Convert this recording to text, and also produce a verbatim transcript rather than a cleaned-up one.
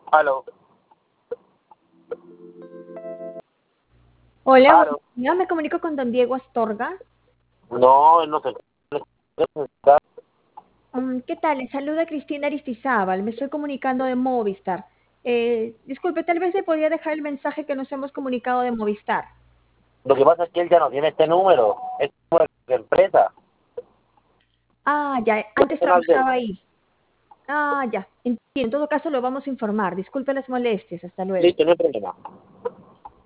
Aló, Hola, buenos aló. días, me comunico con don Diego Astorga. No, él no se está. Mm, ¿qué tal? Le saluda Cristina Aristizábal, me estoy comunicando de Movistar. Eh, disculpe, tal vez le podría dejar el mensaje que nos hemos comunicado de Movistar. Lo que pasa es que él ya no tiene este número. Es de empresa. Ah, ya, antes Es más de- trabajaba ahí. Ah, ya, entiendo. En todo caso lo vamos a informar. Disculpe las molestias, hasta luego. Listo, no hay problema.